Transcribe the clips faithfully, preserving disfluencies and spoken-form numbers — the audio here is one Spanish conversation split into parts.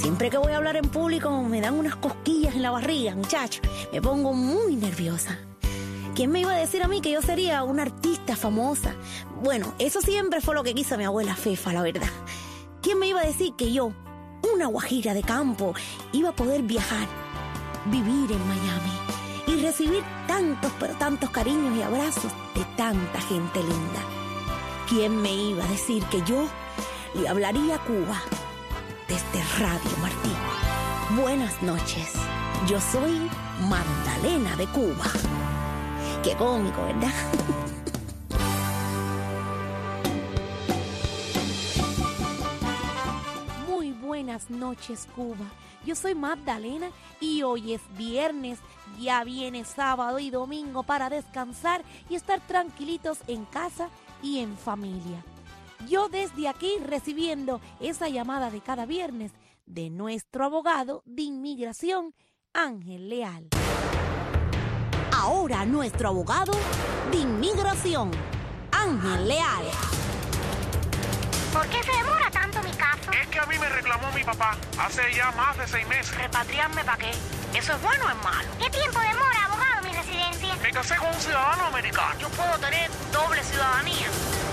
Siempre que voy a hablar en público me dan unas cosquillas en la barriga, muchacho. Me pongo muy nerviosa. ¿Quién me iba a decir a mí que yo sería una artista famosa? Bueno, eso siempre fue lo que quiso mi abuela Fefa, la verdad. ¿Quién me iba a decir que yo, una guajira de campo, iba a poder viajar, vivir en Miami y recibir tantos, pero tantos cariños y abrazos de tanta gente linda? ¿Quién me iba a decir que yo le hablaría a Cuba desde Radio Martí? Buenas noches, yo soy Magdalena de Cuba. Qué cómico, ¿verdad? Muy buenas noches, Cuba. Yo soy Magdalena y hoy es viernes. Ya viene sábado y domingo para descansar y estar tranquilitos en casa y en familia. Yo desde aquí recibiendo esa llamada de cada viernes de nuestro abogado de inmigración, Ángel Leal. Ahora nuestro abogado de inmigración, Ángel Leal. ¿Por qué se demora tanto mi caso? Es que a mí me reclamó mi papá hace ya más de seis meses. ¿Repatriarme para qué? ¿Eso es bueno o es malo? ¿Qué tiempo demora, abogado, mi residencia? Me casé con un ciudadano americano. Yo puedo tener doble ciudadanía.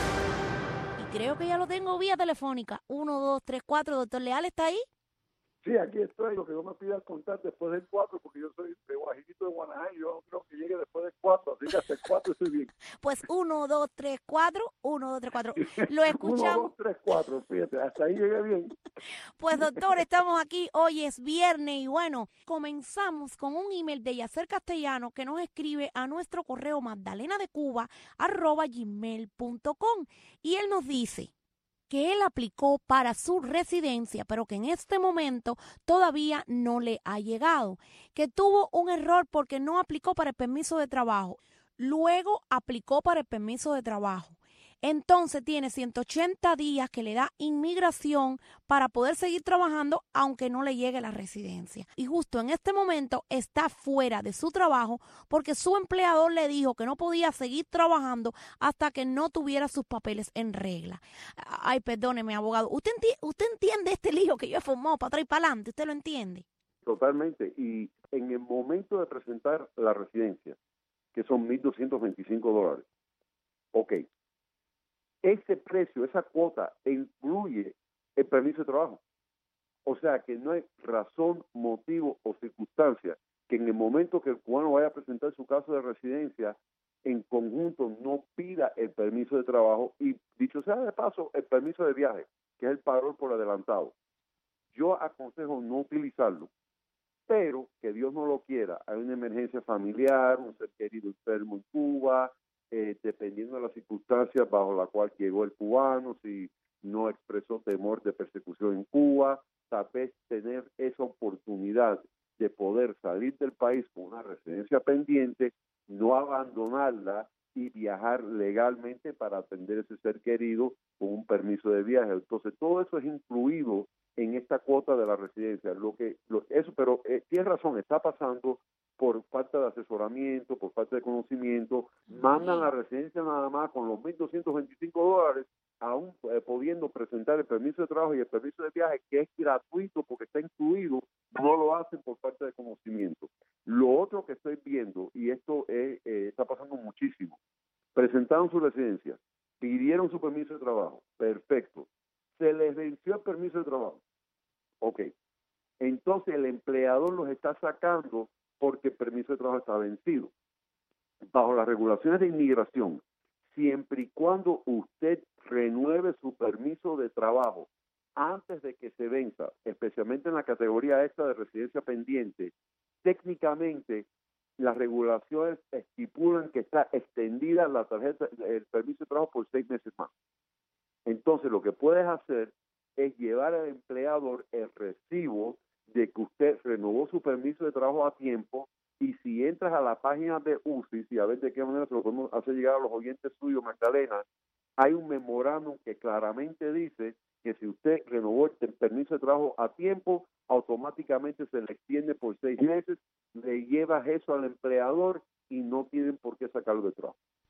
Y creo que ya lo tengo vía telefónica. Uno, dos, tres, cuatro. Doctor Leal, ¿está ahí? Sí, aquí estoy. Lo que yo me pidas contar después del cuatro, porque yo soy de Guajirito de Guanajuato, yo no creo que llegue después del cuatro, así que hasta el cuatro estoy bien. Pues uno, dos, tres, cuatro, uno, dos, tres, cuatro. Lo escuchamos. uno, dos, tres, cuatro, fíjate, hasta ahí llegué bien. Pues doctor, estamos aquí, hoy es viernes y bueno, comenzamos con un email de Yacer Castellano que nos escribe a nuestro correo magdalenadecuba arroba gmail punto com y él nos dice que él aplicó para su residencia, pero que en este momento todavía no le ha llegado, que tuvo un error porque no aplicó para el permiso de trabajo, luego aplicó para el permiso de trabajo. Entonces tiene ciento ochenta días que le da inmigración para poder seguir trabajando aunque no le llegue la residencia. Y justo en este momento está fuera de su trabajo porque su empleador le dijo que no podía seguir trabajando hasta que no tuviera sus papeles en regla. Ay, perdóneme, abogado. ¿Usted, enti- usted entiende este lío que yo he formado para atrás y para adelante? ¿Usted lo entiende? Totalmente. Y en el momento de presentar la residencia, que son mil doscientos veinticinco dólares, ok, ese precio, esa cuota, incluye el permiso de trabajo. O sea que no hay razón, motivo o circunstancia que en el momento que el cubano vaya a presentar su caso de residencia, en conjunto no pida el permiso de trabajo y, dicho sea de paso, el permiso de viaje, que es el parol por adelantado. Yo aconsejo no utilizarlo, pero que Dios no lo quiera. Hay una emergencia familiar, un ser querido enfermo en Cuba, Eh, dependiendo de las circunstancias bajo la cual llegó el cubano, si no expresó temor de persecución en Cuba, tal vez tener esa oportunidad de poder salir del país con una residencia pendiente, no abandonarla y viajar legalmente para atender a ese ser querido con un permiso de viaje. Entonces, todo eso es incluido en esta cuota de la residencia. Lo que, lo, eso, pero eh, tienes razón, está pasando por falta de asesoramiento, por falta de conocimiento, mandan la residencia nada más con los mil doscientos veinticinco dólares, aún eh, pudiendo presentar el permiso de trabajo y el permiso de viaje, que es gratuito porque está incluido, no lo hacen por falta de conocimiento. Lo otro que estoy viendo, y esto es, eh, está pasando muchísimo, presentaron su residencia, pidieron su permiso de trabajo, perfecto, se les venció el permiso de trabajo, ok, entonces el empleador los está sacando porque el permiso de trabajo está vencido. Bajo las regulaciones de inmigración, siempre y cuando usted renueve su permiso de trabajo antes de que se venza, especialmente en la categoría esta de residencia pendiente, técnicamente las regulaciones estipulan que está extendida la tarjeta, el permiso de trabajo por seis meses más. Entonces lo que puedes hacer es llevar al empleador el recibo de que usted renovó su permiso de trabajo a tiempo, y si entras a la página de U C I S y a ver de qué manera se lo podemos hacer llegar a los oyentes suyos, Magdalena, hay un memorándum que claramente dice que si usted renovó el permiso de trabajo a tiempo, automáticamente se le extiende por seis meses, le llevas eso al empleador y no tienen por qué sacarlo de trabajo.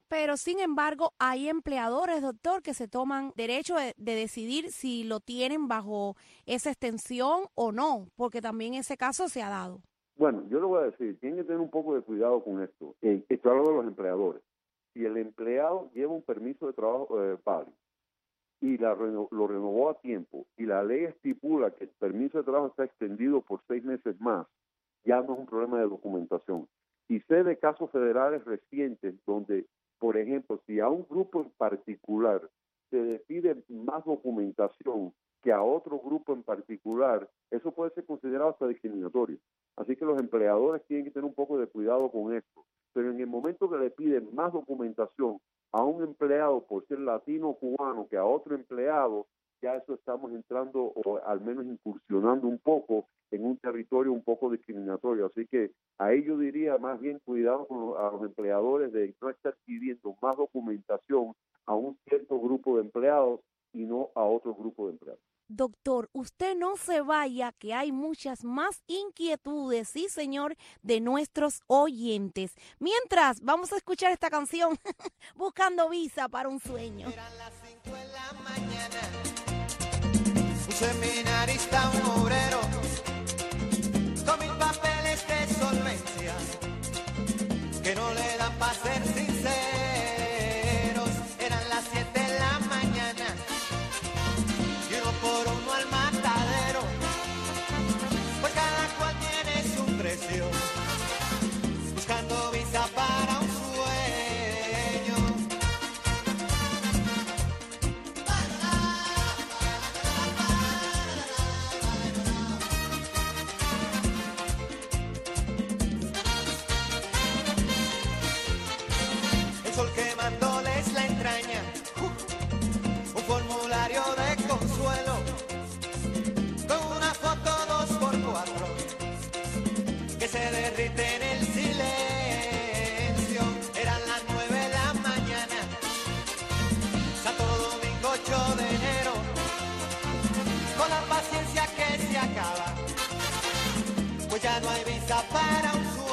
Pero sin embargo, hay empleadores, doctor, que se toman derecho de, de decidir si lo tienen bajo esa extensión o no, porque también ese caso se ha dado. Bueno, yo le voy a decir, tienen que tener un poco de cuidado con esto. Eh, estoy hablando de los empleadores. Si el empleado lleva un permiso de trabajo eh, válido y la reno, lo renovó a tiempo y la ley estipula que el permiso de trabajo está extendido por seis meses más, ya no es un problema de documentación. Y sé de casos federales recientes donde, por ejemplo, si a un grupo en particular se le pide más documentación que a otro grupo en particular, eso puede ser considerado hasta discriminatorio. Así que los empleadores tienen que tener un poco de cuidado con esto. Pero en el momento que le piden más documentación a un empleado por ser latino o cubano que a otro empleado, ya eso estamos entrando o al menos incursionando un poco en un territorio un poco discriminatorio. Así que ahí yo diría más bien cuidado con los, a los empleadores de no estar pidiendo más documentación a un cierto grupo de empleados y no a otro grupo de empleados. Doctor, usted no se vaya, que hay muchas más inquietudes, sí señor, de nuestros oyentes. Mientras, vamos a escuchar esta canción, Buscando Visa para un Sueño. Eran las cinco de la mañana, un seminarista, un obrero, con mil papeles de solvencia, que no le dan para ser sinceros. Eran las siete de la mañana, y uno por uno al matadero, pues cada cual tiene su precio, buscando visa para un sueño. El sol quemándoles la entraña, un formulario de consuelo, con una foto dos por cuatro, que se derrite en el silencio. Eran las nueve de la mañana, Santo Domingo ocho de enero, con la paciencia que se acaba, pues ya no hay visa para un sueño.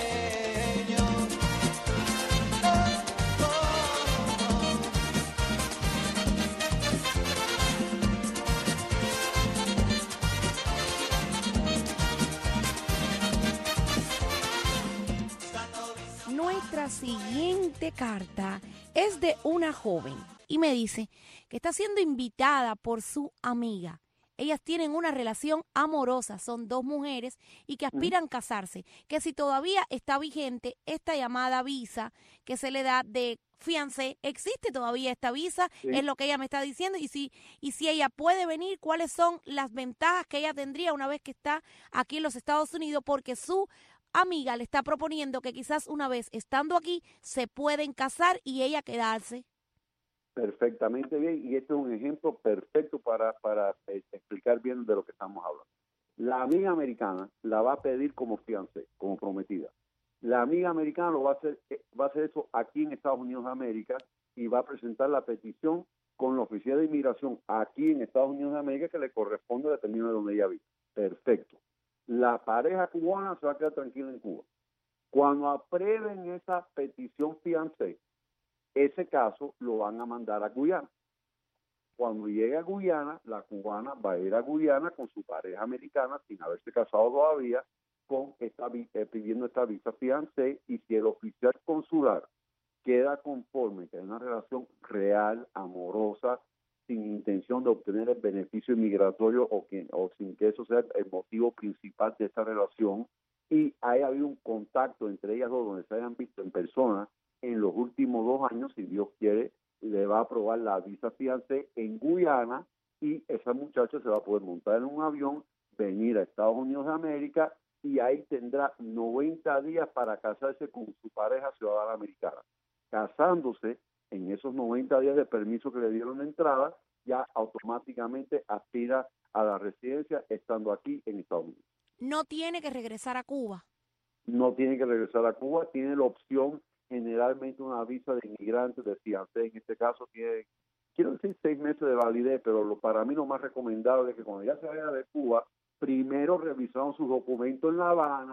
Nuestra siguiente carta es de una joven y me dice que está siendo invitada por su amiga. Ellas tienen una relación amorosa, son dos mujeres y que aspiran a casarse, que si todavía está vigente esta llamada visa que se le da de fiancé, existe todavía esta visa, Sí. es lo que ella me está diciendo, y si, y si ella puede venir, cuáles son las ventajas que ella tendría una vez que está aquí en los Estados Unidos, porque su amiga le está proponiendo que quizás una vez estando aquí se pueden casar y ella quedarse. Perfectamente bien, y este es un ejemplo perfecto para, para eh, explicar bien de lo que estamos hablando. La amiga americana la va a pedir como fiancé, como prometida. La amiga americana lo va a hacer, eh, va a hacer eso aquí en Estados Unidos de América y va a presentar la petición con la oficina de inmigración aquí en Estados Unidos de América que le corresponde dependiendo de donde ella vive. Perfecto. La pareja cubana se va a quedar tranquila en Cuba. Cuando aprueben esa petición fiancé, ese caso lo van a mandar a Guyana. Cuando llegue a Guyana, la cubana va a ir a Guyana con su pareja americana sin haberse casado todavía, con esta, eh, pidiendo esta visa fiancé, y si el oficial consular queda conforme que hay una relación real, amorosa, sin intención de obtener el beneficio inmigratorio o, que, o sin que eso sea el motivo principal de esta relación, y haya habido un contacto entre ellas dos donde se hayan visto en persona en los últimos dos años, si Dios quiere, le va a aprobar la visa fiancé en Guyana y esa muchacha se va a poder montar en un avión, venir a Estados Unidos de América y ahí tendrá noventa días para casarse con su pareja ciudadana americana. Casándose, en esos noventa días de permiso que le dieron de entrada, ya automáticamente aspira a la residencia estando aquí en Estados Unidos. No tiene que regresar a Cuba. No tiene que regresar a Cuba, tiene la opción generalmente una visa de inmigrante, de fiancé, en este caso tiene, quiero decir seis meses de validez, pero lo, para mí lo más recomendable es que cuando ya se vaya de Cuba, primero revisaron sus documentos en La Habana,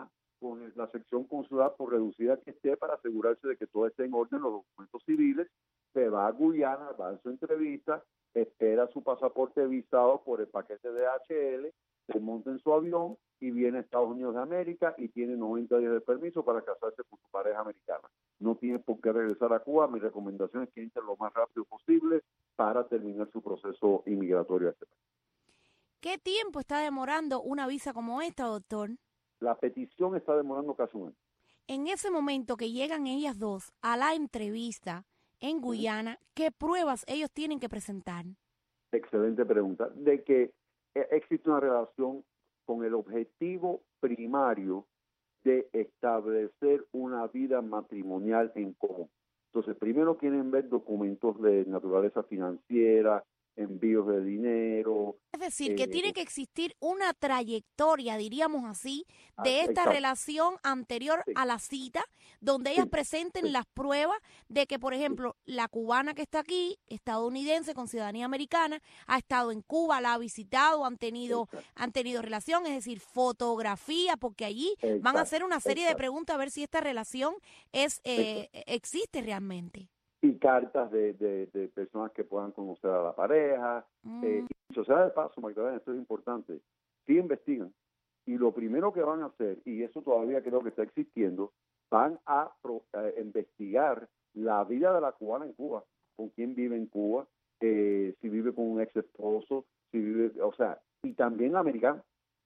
con la sección consular, por reducida que esté, para asegurarse de que todo esté en orden, los documentos civiles. Se va a Guyana, va a su entrevista, espera su pasaporte visado por el paquete de D H L, se monta en su avión y viene a Estados Unidos de América y tiene noventa días de permiso para casarse con su pareja americana. No tiene por qué regresar a Cuba. Mi recomendación es que entre lo más rápido posible para terminar su proceso inmigratorio a este país. ¿Qué tiempo está demorando una visa como esta, doctor? La petición está demorando casi un año. En ese momento que llegan ellas dos a la entrevista en Guyana, ¿qué pruebas ellos tienen que presentar? Excelente pregunta. De que existe una relación con el objetivo primario de establecer una vida matrimonial en común. Entonces, primero quieren ver documentos de naturaleza financiera, envíos de dinero. Es decir, que eh, tiene que existir una trayectoria, diríamos así, de ah, esta exacto. relación anterior Sí. a la cita, donde ellas Sí, presenten sí. las pruebas de que, por ejemplo, la cubana que está aquí, estadounidense con ciudadanía americana, ha estado en Cuba, la ha visitado, han tenido, Exacto. han tenido relación, es decir, fotografía, porque allí van a Exacto, hacer una serie de exacto. preguntas a ver si esta relación es eh, existe realmente. Y cartas de, de, de personas que puedan conocer a la pareja. Mm. Eh, y sociedad de paso, Magdalena, esto es importante. Sí investigan. Y lo primero que van a hacer, y eso todavía creo que está existiendo, van a pro, eh, investigar la vida de la cubana en Cuba, con quién vive en Cuba, eh, si vive con un ex esposo, si vive, o sea, y también la americana.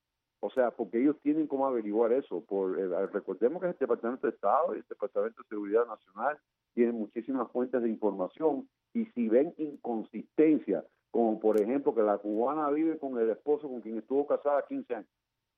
O sea, porque ellos tienen cómo averiguar eso. Por eh, recordemos que el Departamento de Estado y el Departamento de Seguridad Nacional tienen muchísimas fuentes de información, y si ven inconsistencia, como por ejemplo que la cubana vive con el esposo con quien estuvo casada quince años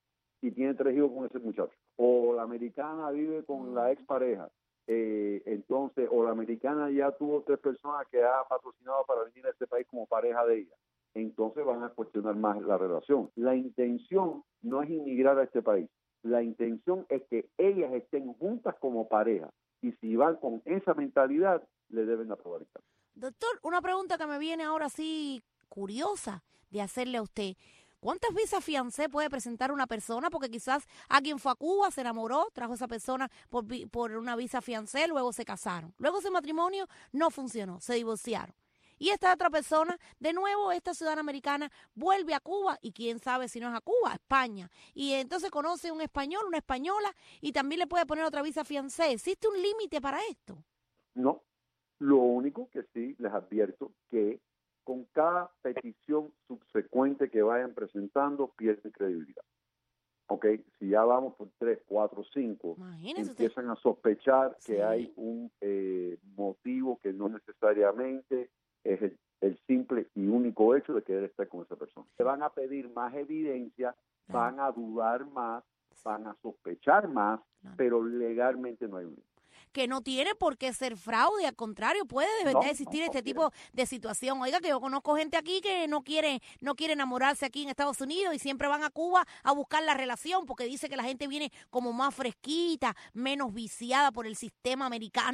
y tiene tres hijos con ese muchacho, o la americana vive con la expareja, eh, entonces, o la americana ya tuvo tres personas que ha patrocinado para venir a este país como pareja de ella, entonces van a cuestionar más la relación. La intención no es inmigrar a este país, la intención es que ellas estén juntas como pareja, y si van con esa mentalidad, le deben aprobar el caso. Doctor, una pregunta que me viene ahora sí curiosa de hacerle a usted. ¿Cuántas visas fiancé puede presentar una persona? Porque quizás alguien fue a Cuba, se enamoró, trajo a esa persona por, por una visa fiancé, luego se casaron. Luego ese matrimonio no funcionó, se divorciaron. Y esta otra persona, de nuevo, esta ciudadana americana, vuelve a Cuba, y quién sabe si no es a Cuba, a España. Y entonces conoce un español, una española, y también le puede poner otra visa fiancé. ¿Existe un límite para esto? No. Lo único que sí les advierto que con cada petición subsecuente que vayan presentando, pierden credibilidad. ¿Ok? Si ya vamos por tres, cuatro, cinco, Imagínese usted. empiezan a sospechar Sí. que hay un eh, motivo que no necesariamente es el, el simple y único hecho de querer estar con esa persona. Se van a pedir más evidencia, Claro. van a dudar más, van a sospechar más, Claro. pero legalmente no hay un límite. Que no tiene por qué ser fraude, al contrario, puede de verdad No, existir no, este no tipo de situación. Oiga, que yo conozco gente aquí que no quiere, no quiere enamorarse aquí en Estados Unidos y siempre van a Cuba a buscar la relación porque dice que la gente viene como más fresquita, menos viciada por el sistema americano.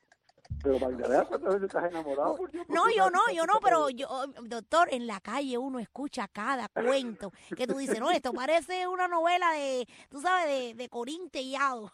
Pero Magdalena, ¿cuántas veces estás enamorado? Por Dios, ¿por No, qué yo una no, vez yo estás no, pero enamorado? yo, doctor, en la calle uno escucha cada cuento que tú dices, no, esto parece una novela de, tú sabes, de, de Corín Tellado.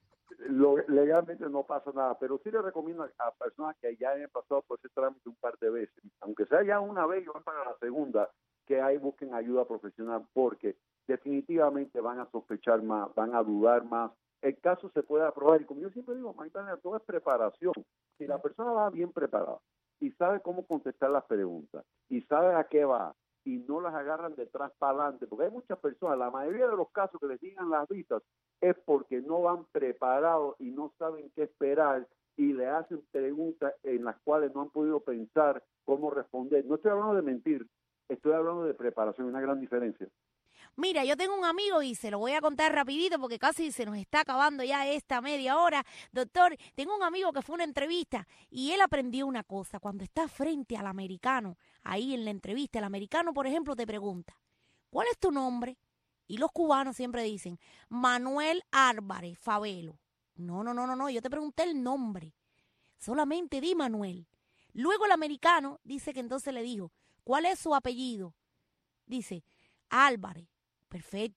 Lo- legalmente no pasa nada, pero sí le recomiendo a, a personas que ya hayan pasado por ese trámite un par de veces, aunque sea ya una vez y van para la segunda, que ahí busquen ayuda profesional, porque definitivamente van a sospechar más, van a dudar más. El caso se puede aprobar, y como yo siempre digo, Magdalena, todo es preparación. Si la persona va bien preparada y sabe cómo contestar las preguntas y sabe a qué va, y no las agarran detrás para adelante, porque hay muchas personas, la mayoría de los casos que les digan las visas es porque no van preparados y no saben qué esperar, y le hacen preguntas en las cuales no han podido pensar cómo responder. No estoy hablando de mentir, estoy hablando de preparación, una gran diferencia. Mira, yo tengo un amigo y se lo voy a contar rapidito porque casi se nos está acabando ya esta media hora. Doctor, tengo un amigo que fue a una entrevista y él aprendió una cosa. Cuando está frente al americano, ahí en la entrevista, el americano, por ejemplo, te pregunta, ¿cuál es tu nombre? Y los cubanos siempre dicen, Manuel Álvarez Favelo. No, no, no, no, no, yo te pregunté el nombre. Solamente di Manuel. Luego el americano dice que entonces le dijo, ¿cuál es su apellido? Dice, Álvarez. Perfecto.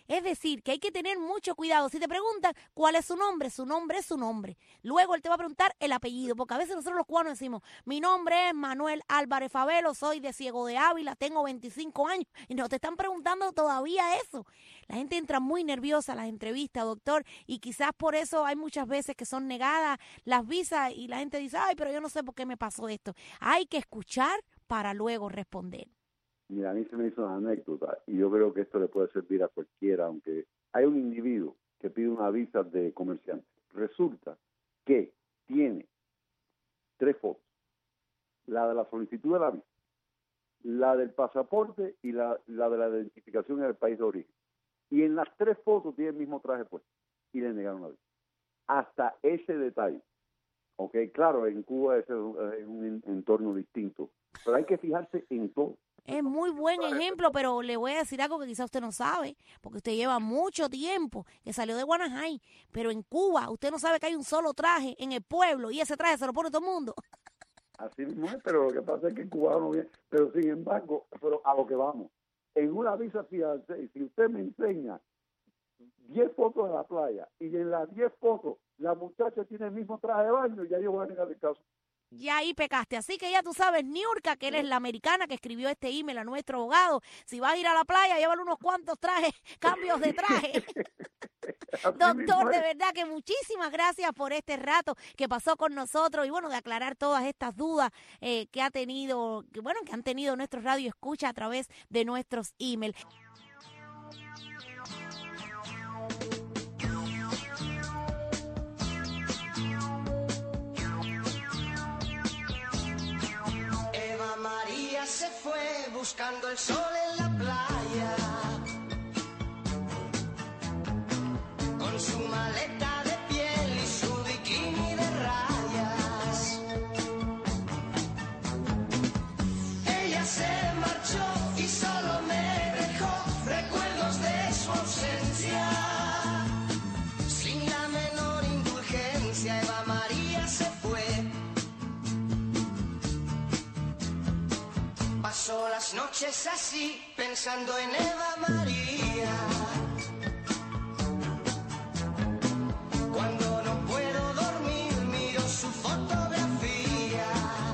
Es decir, que hay que tener mucho cuidado. Si te preguntan cuál es su nombre, su nombre es su nombre. Luego él te va a preguntar el apellido, porque a veces nosotros los cubanos decimos, mi nombre es Manuel Álvarez Favelo, soy de Ciego de Ávila, tengo veinticinco años, y no te están preguntando todavía eso. La gente entra muy nerviosa a las entrevistas, doctor, y quizás por eso hay muchas veces que son negadas las visas y la gente dice, ay, pero yo no sé por qué me pasó esto. Hay que escuchar para luego responder. Mira, a mí se me hizo una anécdota y yo creo que esto le puede servir a cualquiera, aunque hay un individuo que pide una visa de comerciante. Resulta que tiene tres fotos, la de la solicitud de la visa, la del pasaporte y la, la de la identificación en el país de origen. Y en las tres fotos tiene el mismo traje puesto y le negaron la visa. Hasta ese detalle. Ok, claro, en Cuba ese es un entorno distinto, pero hay que fijarse en todo. Es muy buen ejemplo, pero le voy a decir algo que quizá usted no sabe, porque usted lleva mucho tiempo, que salió de Guanajay, pero en Cuba usted no sabe que hay un solo traje en el pueblo y ese traje se lo pone todo el mundo. Así mismo es, pero lo que pasa es que el cubano viene, pero sin embargo, pero a lo que vamos, en una visa fiancé, si usted me enseña diez fotos de la playa y en las diez fotos la muchacha tiene el mismo traje de baño, ya yo voy a negar el caso. Ya ahí pecaste, así que ya tú sabes, Niurka, que eres la americana que escribió este email a nuestro abogado. Si vas a ir a la playa, llévale unos cuantos trajes, cambios de traje. Doctor, de verdad que muchísimas gracias por este rato que pasó con nosotros y bueno, de aclarar todas estas dudas eh, que ha tenido, que bueno, que han tenido nuestros radio escucha a través de nuestros emails. Se fue buscando el sol en la playa, con su maleta de piel y su bikini de rayas. Ella se marchó y solo me dejó recuerdos de su ausencia. Sin la menor indulgencia, Eva María se fue. Pasó las noches así, pensando en Eva María. Cuando no puedo dormir, miro su fotografía.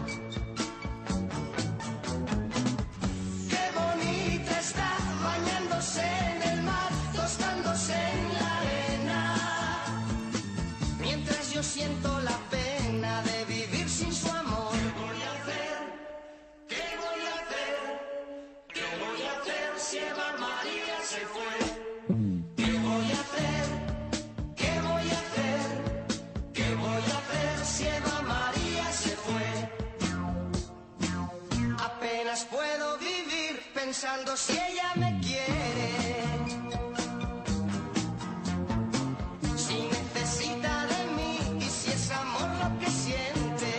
Qué bonita está, bañándose en el mar, tostándose en la arena. Mientras yo siento la pena de vivir sin su amor. ¿Qué voy a hacer? ¿Qué voy a hacer? ¿Qué voy a hacer si Eva María se fue? ¿Qué voy a hacer? ¿Qué voy a hacer? ¿Qué voy a hacer si Eva María se fue? Apenas puedo vivir pensando si ella me quiere. Si necesita de mí y si es amor lo que siente.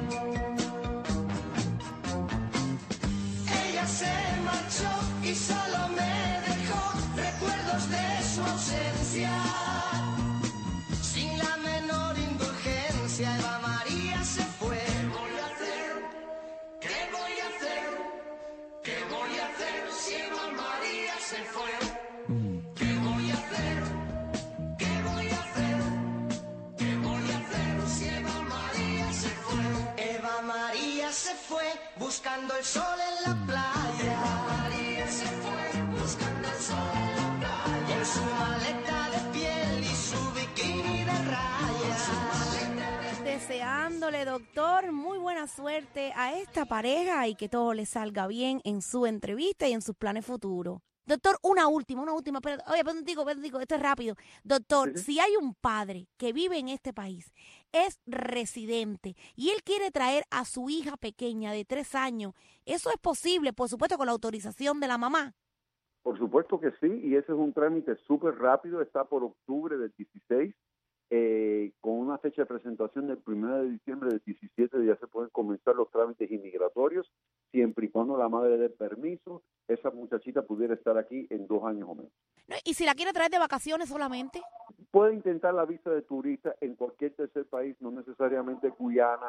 Ella se marchó y solo me dejó recuerdos de su ausencia. Sin la menor indulgencia, Eva María se fue. ¿Qué voy a hacer? ¿Qué voy a hacer? ¿Qué voy a hacer si Eva María se fue? ¿Qué voy a hacer? ¿Qué voy a hacer? ¿Qué voy a hacer si Eva María se fue? Eva María se fue buscando el sol en la playa. Eva María se fue buscando el sol en la playa. Con su maleta de piel y su bikini de rayas. Deseándole, doctor, muy buena suerte a esta pareja y que todo le salga bien en su entrevista y en sus planes futuros. Doctor, una última, una última. Pero, oye, pero digo, pero digo, esto es rápido. Doctor, Sí. si hay un padre que vive en este país, es residente y él quiere traer a su hija pequeña de tres años, ¿eso es posible? Por supuesto, con la autorización de la mamá. Por supuesto que sí, y ese es un trámite súper rápido, está por octubre del dieciséis, eh, con una fecha de presentación del primero de diciembre del diecisiete, ya se pueden comenzar los trámites inmigratorios, siempre y cuando la madre dé permiso, esa muchachita pudiera estar aquí en dos años o menos. ¿No? Y si la quiere traer de vacaciones solamente. Puede intentar la visa de turista en cualquier tercer país, no necesariamente Guyana,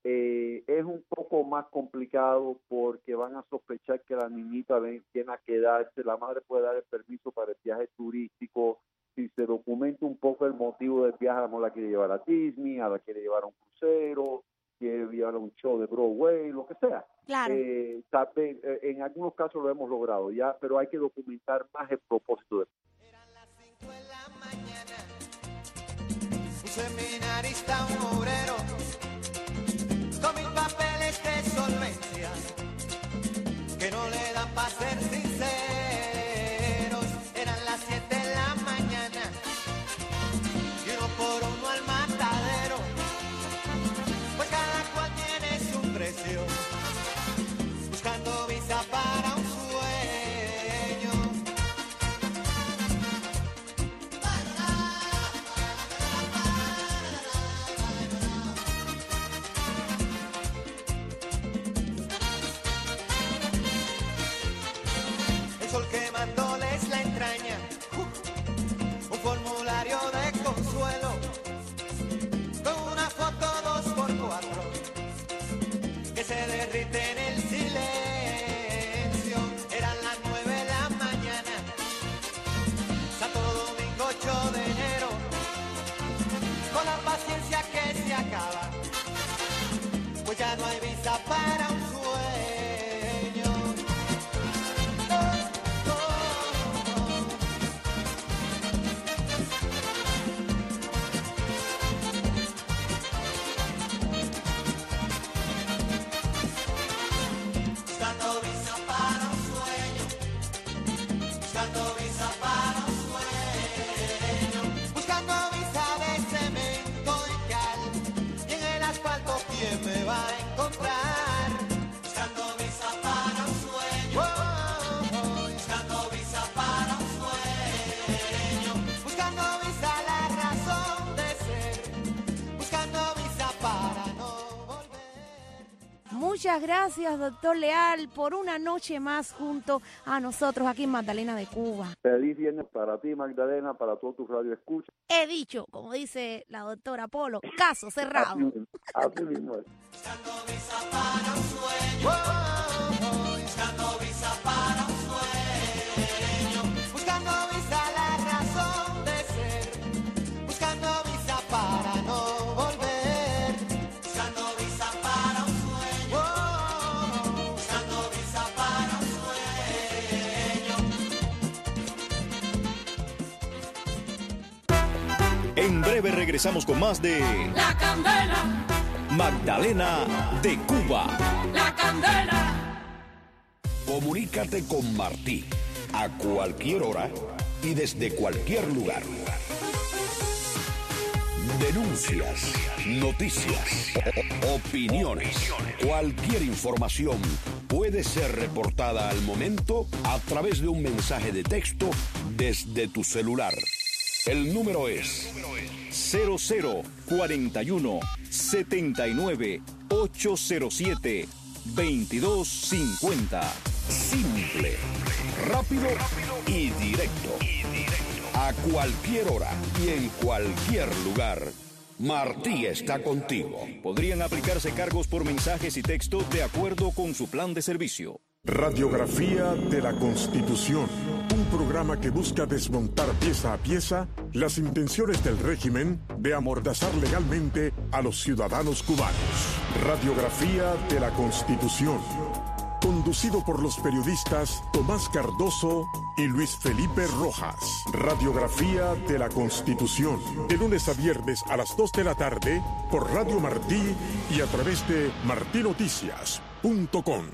eh, es un poco más complicado porque van a sospechar que la niñita viene a quedarse, la madre puede dar el permiso para el viaje turístico, si se documenta un poco el motivo del viaje, a lo mejor la quiere llevar a Disney, a la quiere llevar a un crucero, quiere llevar a un show de Broadway, lo que sea. Claro. Eh, también, eh, en algunos casos lo hemos logrado ya, pero hay que documentar más el propósito de Eran las cinco de la mañana, un seminarista, un obrero, con mil papeles de solvencia, que no le dan para ser sinceros. Eran las siete de la mañana, y uno por uno al matadero, pues cada cual tiene su precio, buscando visa para un sueño. El sol quemándoles la entraña, uh, un formulario de consuelo, con una foto dos por cuatro, que se derrite en el silencio. Eran las nueve de la mañana, Santo Domingo ocho de enero, con la paciencia que se acaba, pues ya no hay visa para un sueño. Oh, oh, oh. Buscando visa para un sueño, buscando visa para un sueño, buscando visa de cemento y cal, y en el asfalto quién me va a encontrar. Buscando visa para un sueño, oh, oh, buscando visa para un sueño, buscando visa la razón de ser, buscando visa para no volver. Muchas gracias, doctor Leal, por una noche más junto a nosotros aquí en Magdalena de Cuba. Feliz viernes para ti, Magdalena, para todos tus radio escuchas. He dicho, como dice la doctora Polo, caso cerrado. Así mismo es. Buscando visa para un sueño, oh, oh, buscando visa para un sueño, buscando visa la razón de ser, buscando visa para no volver, buscando visa para un sueño, oh, buscando visa para un sueño. En breve regresamos con más de La Candela, Magdalena de Cuba. La Candela. Comunícate con Martí a cualquier hora y desde cualquier lugar. Denuncias, noticias, o- opiniones, cualquier información puede ser reportada al momento a través de un mensaje de texto desde tu celular. El número es cero cero cuarenta y uno setenta y nueve ochocientos siete veintidós cincuenta. Simple, rápido y directo. A cualquier hora y en cualquier lugar. Martí está contigo. Podrían aplicarse cargos por mensajes y texto de acuerdo con su plan de servicio. Radiografía de la Constitución, un programa que busca desmontar pieza a pieza las intenciones del régimen de amordazar legalmente a los ciudadanos cubanos. Radiografía de la Constitución, conducido por los periodistas Tomás Cardoso y Luis Felipe Rojas. Radiografía de la Constitución, de lunes a viernes a las dos de la tarde por Radio Martí y a través de martí noticias punto com.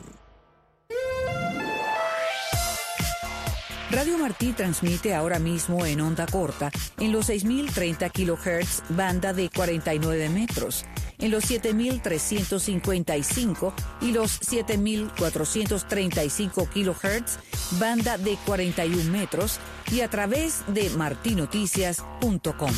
Radio Martí transmite ahora mismo en onda corta en los seis mil treinta kilohertz, banda de cuarenta y nueve metros, en los siete mil trescientos cincuenta y cinco y los siete mil cuatrocientos treinta y cinco kilohertz, banda de cuarenta y un metros, y a través de martí noticias punto com.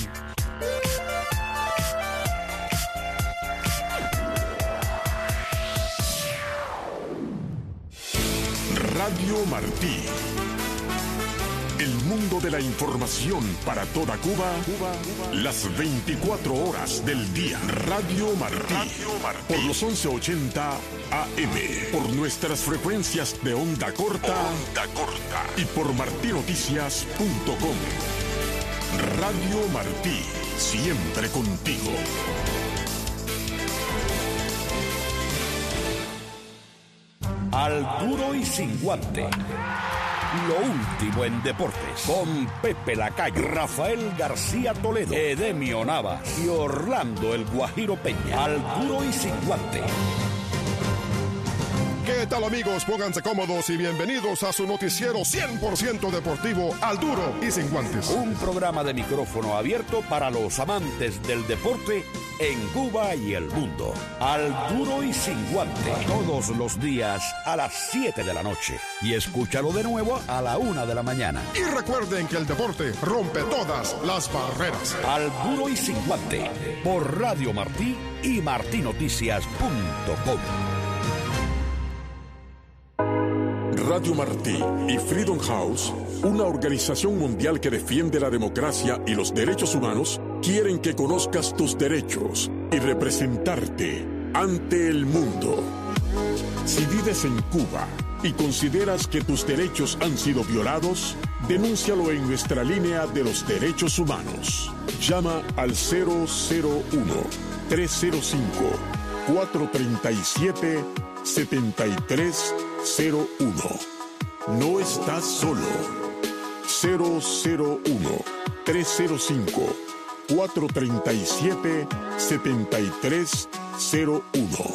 Radio Martí. El mundo de la información para toda Cuba, Cuba, Cuba. Las veinticuatro horas del día. Radio Martí. Radio Martí. Por los once ochenta A M. Por nuestras frecuencias de onda corta. Onda corta. Y por martí noticias punto com. Radio Martí. Siempre contigo. Al duro y sin guante. Lo último en deportes. Con Pepe Lacayo, Rafael García Toledo, Edemio Navas y Orlando el Guajiro Peña. Al duro y sin guante. ¿Qué tal, amigos? Pónganse cómodos y bienvenidos a su noticiero cien por ciento deportivo Al Duro y Sin Guantes. Un programa de micrófono abierto para los amantes del deporte en Cuba y el mundo. Al Duro y Sin Guante. Todos los días a las siete de la noche. Y escúchalo de nuevo a la una de la mañana. Y recuerden que el deporte rompe todas las barreras. Al Duro y Sin Guante. Por Radio Martí y martí noticias punto com. Radio Martí y Freedom House, una organización mundial que defiende la democracia y los derechos humanos, quieren que conozcas tus derechos y representarte ante el mundo. Si vives en Cuba y consideras que tus derechos han sido violados, denúncialo en nuestra línea de los derechos humanos. Llama al cero cero uno, tres cero cinco, cuatro tres siete, siete tres cero uno. No estás solo. cero cero uno, tres cero cinco, cuatro tres siete, siete tres cero uno.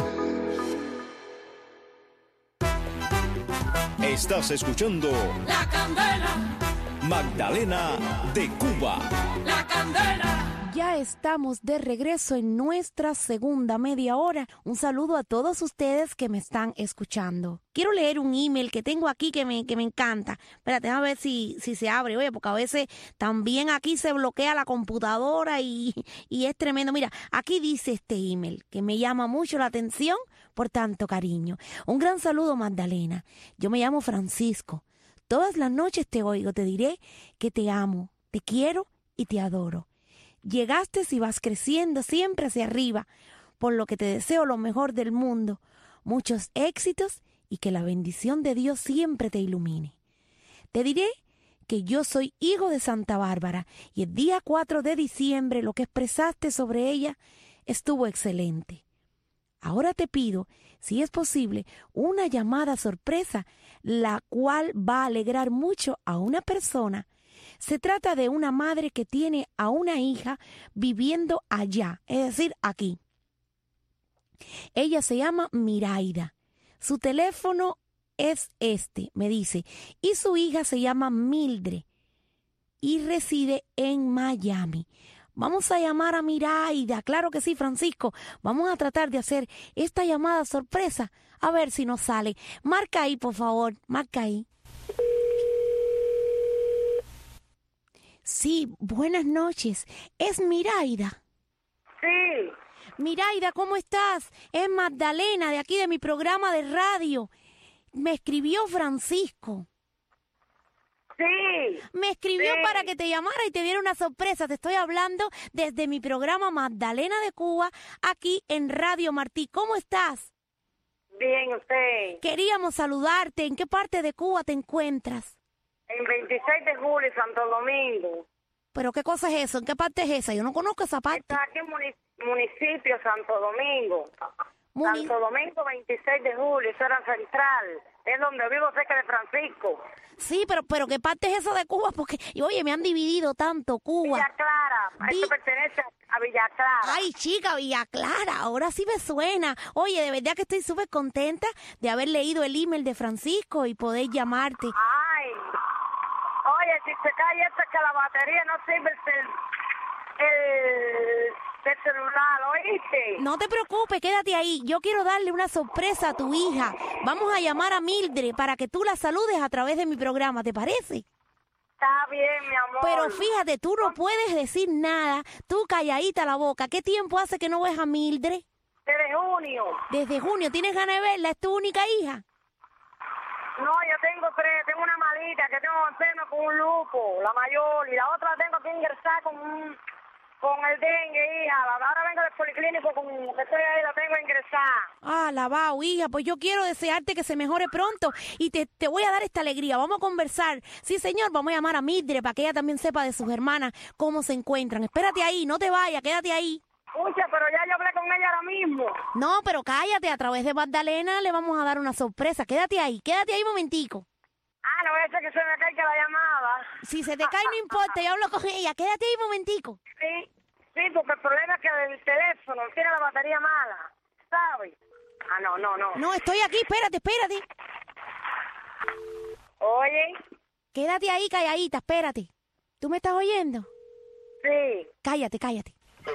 Estás escuchando La Candela, Magdalena de Cuba. La Candela. Ya estamos de regreso en nuestra segunda media hora. Un saludo a todos ustedes que me están escuchando. Quiero leer un email que tengo aquí que me, que me encanta. Espérate, a ver si, si se abre. Oye, porque a veces también aquí se bloquea la computadora y, y es tremendo. Mira, aquí dice este email que me llama mucho la atención por tanto cariño. Un gran saludo, Magdalena. Yo me llamo Francisco. Todas las noches te oigo. Te diré que te amo, te quiero y te adoro. Llegaste y vas creciendo siempre hacia arriba, por lo que te deseo lo mejor del mundo, muchos éxitos y que la bendición de Dios siempre te ilumine. Te diré que yo soy hijo de Santa Bárbara y el día cuatro de diciembre lo que expresaste sobre ella estuvo excelente. Ahora te pido, si es posible, una llamada sorpresa, la cual va a alegrar mucho a una persona. Se trata de una madre que tiene a una hija viviendo allá, es decir, aquí. Ella se llama Miraida. Su teléfono es este, me dice, y su hija se llama Mildred y reside en Miami. Vamos a llamar a Miraida, claro que sí, Francisco. Vamos a tratar de hacer esta llamada sorpresa, a ver si nos sale. Marca ahí, por favor, marca ahí. Sí, buenas noches. ¿Es Miraida? Sí. Miraida, ¿cómo estás? Es Magdalena, de aquí de mi programa de radio. Me escribió Francisco. Sí. Me escribió sí. para que te llamara y te diera una sorpresa. Te estoy hablando desde mi programa Magdalena de Cuba, aquí en Radio Martí. ¿Cómo estás? Bien, usted. Queríamos saludarte. ¿En qué parte de Cuba te encuentras? En veintiséis de julio, Santo Domingo. ¿Pero qué cosa es eso? ¿En qué parte es esa? Yo no conozco esa parte. Está aquí en munic- municipio Santo Domingo. Muni- Santo Domingo, veintiséis de julio, eso era central. Es donde vivo, cerca de Francisco. Sí, pero pero ¿qué parte es eso de Cuba? Porque, y oye, me han dividido tanto Cuba. Villa Clara, Vi- esto pertenece a Villa Clara. Ay, chica, Villa Clara, ahora sí me suena. Oye, de verdad que estoy súper contenta de haber leído el email de Francisco y poder llamarte. Ay, oye, si se cae esto es que la batería no sirve el, cel- el, el celular, ¿oíste? No te preocupes, quédate ahí. Yo quiero darle una sorpresa a tu hija. Vamos a llamar a Mildred para que tú la saludes a través de mi programa, ¿te parece? Está bien, mi amor. Pero fíjate, tú no puedes decir nada, tú calladita la boca. ¿Qué tiempo hace que no ves a Mildred? Desde junio. Desde junio. ¿Tienes ganas de verla? ¿Es tu única hija? No, yo tengo tres, tengo una malita que tengo enferma con un lupo, la mayor, y la otra la tengo que ingresar con un, con el dengue, hija. Ahora vengo del policlínico, con, estoy ahí, la tengo ingresada. Ah, lavao, hija, pues yo quiero desearte que se mejore pronto y te, te voy a dar esta alegría. Vamos a conversar. Sí, señor, vamos a llamar a Mildred para que ella también sepa de sus hermanas cómo se encuentran. Espérate ahí, no te vayas, quédate ahí. Escucha, pero ya yo hablé con ella ahora mismo. No, pero cállate, a través de Magdalena le vamos a dar una sorpresa. Quédate ahí, quédate ahí un momentico. Ah, no voy a hacer que se me caiga la llamada. Si se te cae no importa, yo hablo con ella. Quédate ahí un momentico. Sí, sí, porque el problema es que el teléfono tiene la batería mala, ¿sabes? Ah, no, no, no. No, estoy aquí, espérate, espérate. Oye. Quédate ahí calladita, espérate. ¿Tú me estás oyendo? Sí. Cállate, cállate.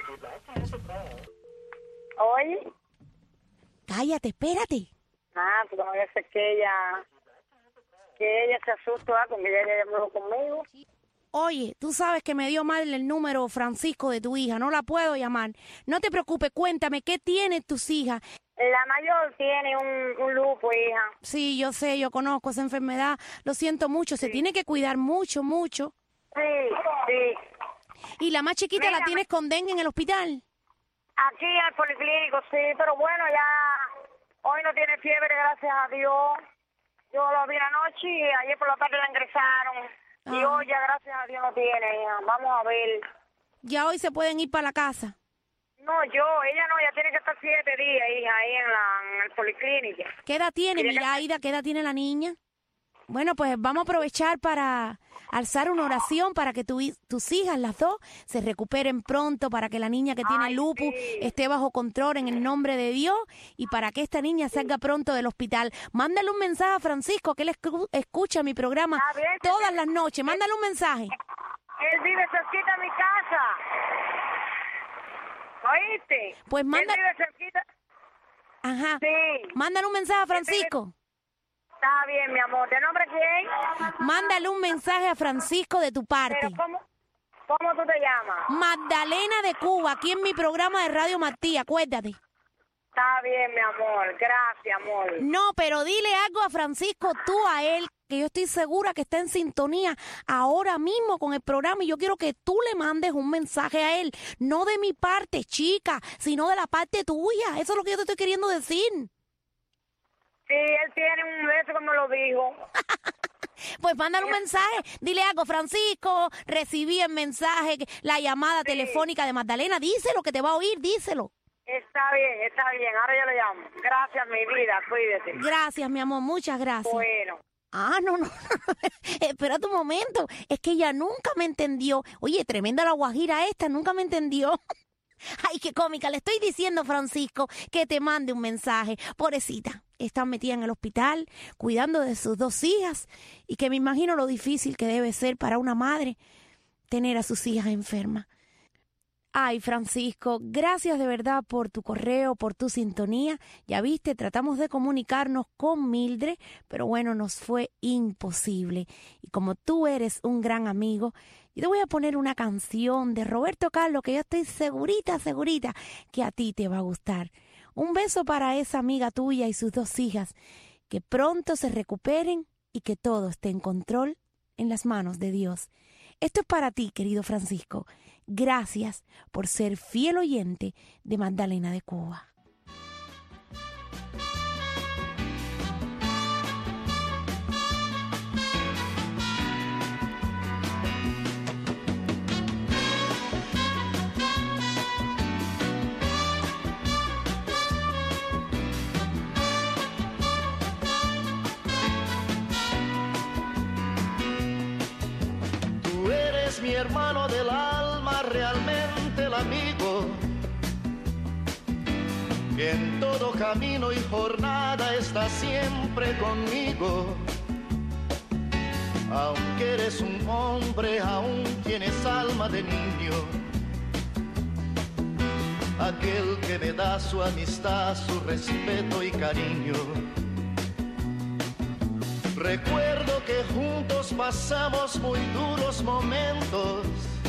Oye. Cállate, espérate. Ah, pues no voy a hacer que ella, que ella se asuste, ¿ah? Con que ella ya habló conmigo. Oye, tú sabes que me dio mal el número, Francisco, de tu hija. No la puedo llamar. No te preocupes, cuéntame, ¿qué tienen tus hijas? La mayor tiene un, un lupo, hija. Sí, yo sé, yo conozco esa enfermedad. Lo siento mucho, se sí. tiene que cuidar mucho, mucho. Sí, sí. ¿Y la más chiquita Mira, la tienes con dengue en el hospital? Aquí en el policlínico, sí, pero bueno, ya hoy no tiene fiebre, gracias a Dios. Yo lo vi anoche y ayer por la tarde la ingresaron. Ah. Y hoy ya, gracias a Dios, no tiene, hija. Vamos a ver. ¿Ya hoy se pueden ir para la casa? No, yo, ella no, ella tiene que estar siete días, hija, ahí en, la, en el policlínico. ¿Qué edad tiene, Mira, Miraida? ¿Qué edad tiene la niña? Bueno, pues vamos a aprovechar para alzar una oración para que tu, tus hijas, las dos, se recuperen pronto, para que la niña que tiene Ay, lupus sí. esté bajo control en el nombre de Dios y para que esta niña salga pronto del hospital. Mándale un mensaje a Francisco, que él escu escucha mi programa bien, todas las noches. Mándale un mensaje. Él vive cerquita de mi casa. ¿Oíste? Pues manda... Él vive cerquita. Ajá. Sí. Mándale un mensaje a Francisco. Está bien, mi amor. ¿De nombre quién? Mándale un mensaje a Francisco de tu parte. ¿Pero cómo, cómo tú te llamas? Magdalena de Cuba, aquí en mi programa de Radio Martí, acuérdate. Está bien, mi amor. Gracias, amor. No, pero dile algo a Francisco, tú a él, que yo estoy segura que está en sintonía ahora mismo con el programa y yo quiero que tú le mandes un mensaje a él. No de mi parte, chica, sino de la parte tuya. Eso es lo que yo te estoy queriendo decir. Sí, él tiene un beso como lo dijo. Pues mándale un mensaje, dile algo, Francisco, recibí el mensaje, la llamada sí. telefónica de Magdalena, díselo que te va a oír, díselo. Está bien, está bien, ahora yo le llamo. Gracias, mi vida, cuídate. Gracias, mi amor, muchas gracias. Bueno. Ah, no, no, no, espérate un momento, es que ella nunca me entendió. Oye, tremenda la guajira esta, nunca me entendió. Ay, qué cómica, le estoy diciendo, Francisco, que te mande un mensaje. Pobrecita, está metida en el hospital, cuidando de sus dos hijas, y que me imagino lo difícil que debe ser para una madre tener a sus hijas enfermas. Ay, Francisco, gracias de verdad por tu correo, por tu sintonía. Ya viste, tratamos de comunicarnos con Mildred, pero bueno, nos fue imposible. Y como tú eres un gran amigo, yo te voy a poner una canción de Roberto Carlos que yo estoy segurita, segurita que a ti te va a gustar. Un beso para esa amiga tuya y sus dos hijas. Que pronto se recuperen y que todo esté en control en las manos de Dios. Esto es para ti, querido Francisco. Gracias por ser fiel oyente de Magdalena de Cuba. Tú eres mi hermano del alma, realmente el amigo, que en todo camino y jornada está siempre conmigo. Aunque eres un hombre, aún tienes alma de niño, aquel que me da su amistad, su respeto y cariño. Recuerdo que juntos pasamos muy duros momentos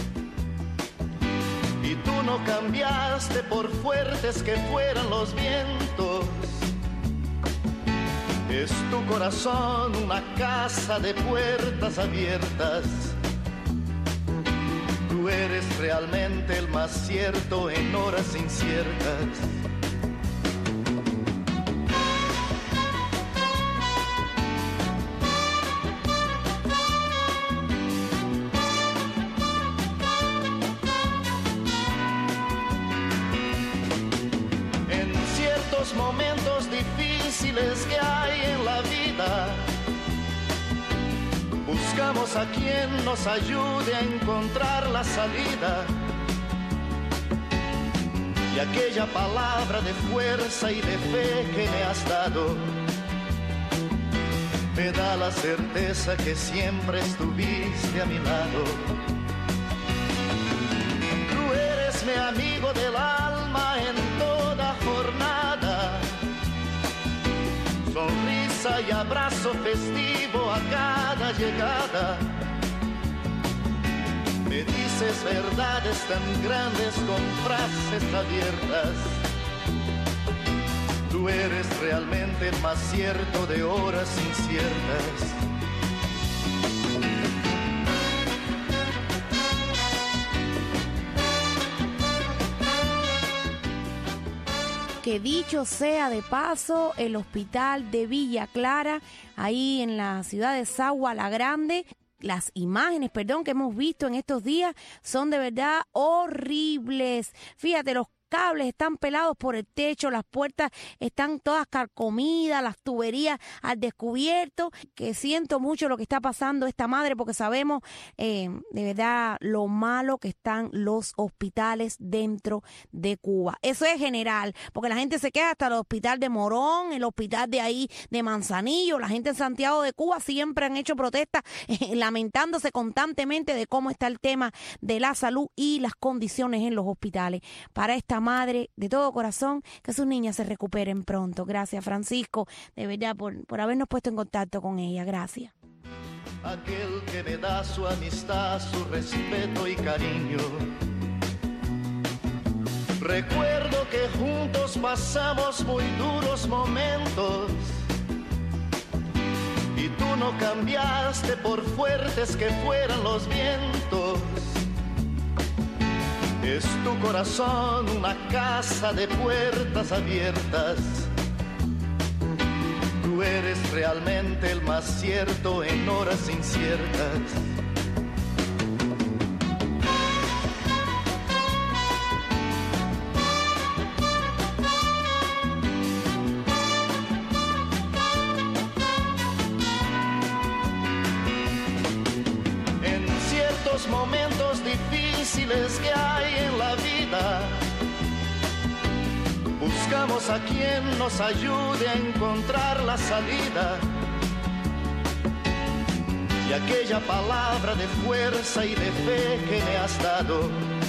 y tú no cambiaste por fuertes que fueran los vientos. Es tu corazón una casa de puertas abiertas. Tú eres realmente el más cierto en horas inciertas. En ciertos momentos difíciles que hay en la vida, buscamos a quien nos ayude a encontrar la salida. Y aquella palabra de fuerza y de fe que me has dado me da la certeza que siempre estuviste a mi lado. Tú eres mi amigo del alma en toda jornada. Sonrisa y abrazo festivo a cada llegada. Me dices verdades tan grandes con frases abiertas. Tú eres realmente el más cierto de horas inciertas. Que dicho sea de paso, el hospital de Villa Clara, ahí en la ciudad de Sagua la Grande, las imágenes, perdón, que hemos visto en estos días son de verdad horribles. Fíjate, los cables están pelados por el techo, las puertas están todas carcomidas, las tuberías al descubierto, que siento mucho lo que está pasando esta madre porque sabemos eh, de verdad lo malo que están los hospitales dentro de Cuba. Eso es general, porque la gente se queda hasta el hospital de Morón, el hospital de ahí de Manzanillo, la gente en Santiago de Cuba siempre han hecho protestas eh, lamentándose constantemente de cómo está el tema de la salud y las condiciones en los hospitales. Para esta madre, de todo corazón, que sus niñas se recuperen pronto. Gracias, Francisco, de verdad, por, por habernos puesto en contacto con ella. Gracias. Aquel que me da su amistad, su respeto y cariño. Recuerdo que juntos pasamos muy duros momentos y tú no cambiaste por fuertes que fueran los vientos. Es tu corazón una casa de puertas abiertas. Tú eres realmente el más cierto en horas inciertas. En ciertos momentos difíciles que hay en la vida, buscamos a quien nos ayude a encontrar la salida. Y aquella palabra de fuerza y de fe que me has dado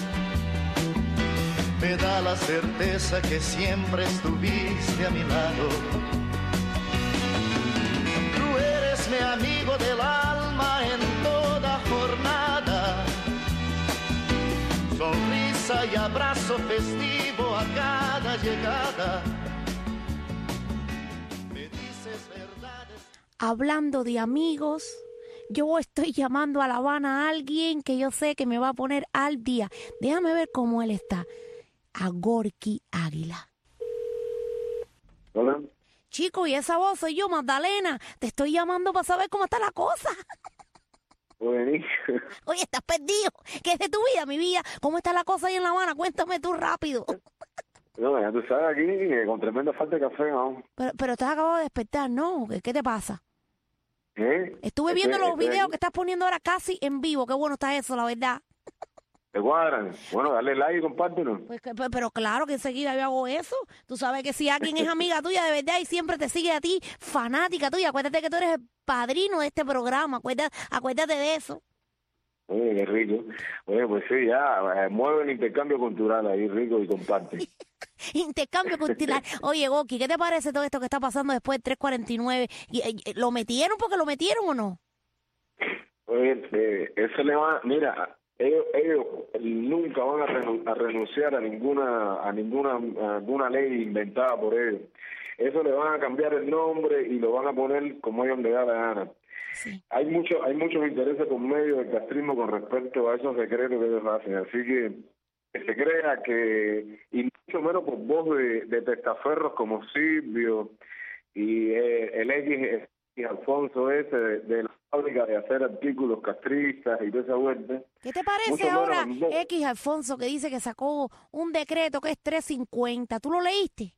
me da la certeza que siempre estuviste a mi lado. Tú eres mi amigo del alma en toda jornada. Sonrisa y abrazo festivo a cada llegada. Me dices verdades. Hablando de amigos, yo estoy llamando a La Habana a alguien que yo sé que me va a poner al día. Déjame ver cómo él está. A Gorky Águila. Hola. Chico, y esa voz soy yo, Magdalena. Te estoy llamando para saber cómo está la cosa. Buenísimo. Oye, estás perdido. ¿Qué es de tu vida, mi vida? ¿Cómo está la cosa ahí en La Habana? Cuéntame tú rápido. No, ya tú sabes aquí que con tremenda falta de café, ¿no? Pero, pero te has acabado de despertar, ¿no? ¿Qué, qué te pasa? ¿Eh? Estuve viendo los videos que estás poniendo ahora casi en vivo. Qué bueno está eso, la verdad. ¿Te cuadran? Bueno, dale like y compártelo. Pues, pero, pero claro que enseguida yo hago eso. Tú sabes que si alguien es amiga tuya de verdad y siempre te sigue a ti, fanática tuya, acuérdate que tú eres el padrino de este programa. Acuérdate, acuérdate de eso. Oye, qué rico. Oye, pues sí, ya, eh, mueve el intercambio cultural ahí, rico, y comparte. Intercambio cultural. Oye, Goki, ¿qué te parece todo esto que está pasando después del tres cuarenta y nueve? ¿Lo metieron porque lo metieron o no? Oye, eh, eso le va, mira, ellos, ellos nunca van a, renun- a renunciar a ninguna a ninguna a ninguna ley inventada por ellos. eso le van a cambiar el nombre y lo van a poner como ellos les da la gana. Sí. Hay mucho, hay muchos intereses por medio del castrismo con respecto a esos decretos que ellos hacen, así que que se crea que, y mucho menos por voz de, de testaferros como Silvio y eh, el X y Alfonso ese de, de la fábrica de hacer artículos castristas y toda esa vuelta. ¿Qué te parece Mucho ahora menos, no. X Alfonso que dice que sacó un decreto que es tres cincuenta? ¿Tú lo leíste?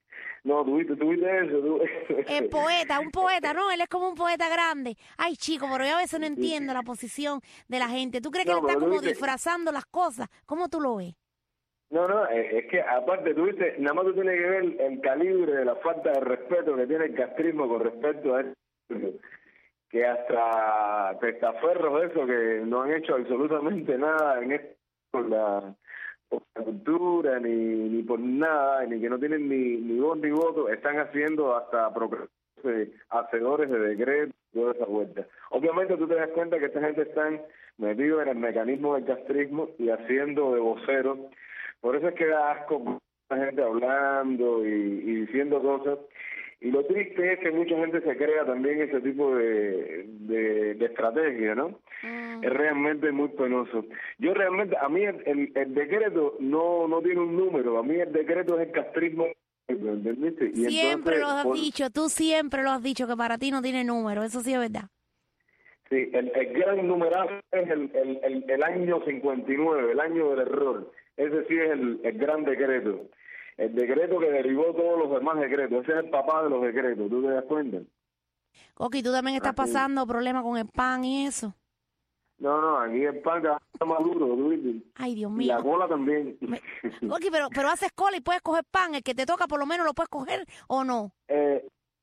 No, tuviste, tuviste eso. Tú... El poeta, un poeta, ¿no? Él es como un poeta grande. Ay, chico, pero yo a veces no entiendo la posición de la gente. ¿Tú crees que No, él está pero como tuviste- disfrazando las cosas? ¿Cómo tú lo ves? No, no, es es que aparte tuviste, nada más tú tienes que ver el calibre de la falta de respeto que tiene el castrismo con respecto a esto, que hasta testaferros eso que no han hecho absolutamente nada en esto por la, por la cultura ni, ni por nada, ni que no tienen ni, ni voz ni voto, están haciendo hasta proclamarse hacedores de decretos y toda esa vuelta. Obviamente tú te das cuenta que esta gente están metidos en el mecanismo del castrismo y haciendo de voceros. Por eso es que da asco la gente hablando y, y diciendo cosas. Y lo triste es que mucha gente se crea también ese tipo de, de, de estrategia, ¿no? Mm. Es realmente muy penoso. Yo realmente, a mí el, el, el decreto no, no tiene un número. A mí el decreto es el castrismo, ¿entendiste? Y Siempre entonces, lo has por- dicho, tú siempre lo has dicho, que para ti no tiene número, eso sí es verdad. Sí, el, el gran numerazo es el, el, el, el año cincuenta y nueve, el año del error. Ese sí es el, el gran decreto. El decreto que derivó todos los demás decretos. Ese es el papá de los decretos, ¿tú te das cuenta? Coqui, tú también estás Ah, sí. pasando problemas con el pan y eso. No, no, aquí el pan cada vez está más duro, ¿tú viste? Ay, Dios Y la mío. cola también. Coqui, pero, pero haces cola y puedes coger pan, el que te toca por lo menos lo puedes coger o no. eh,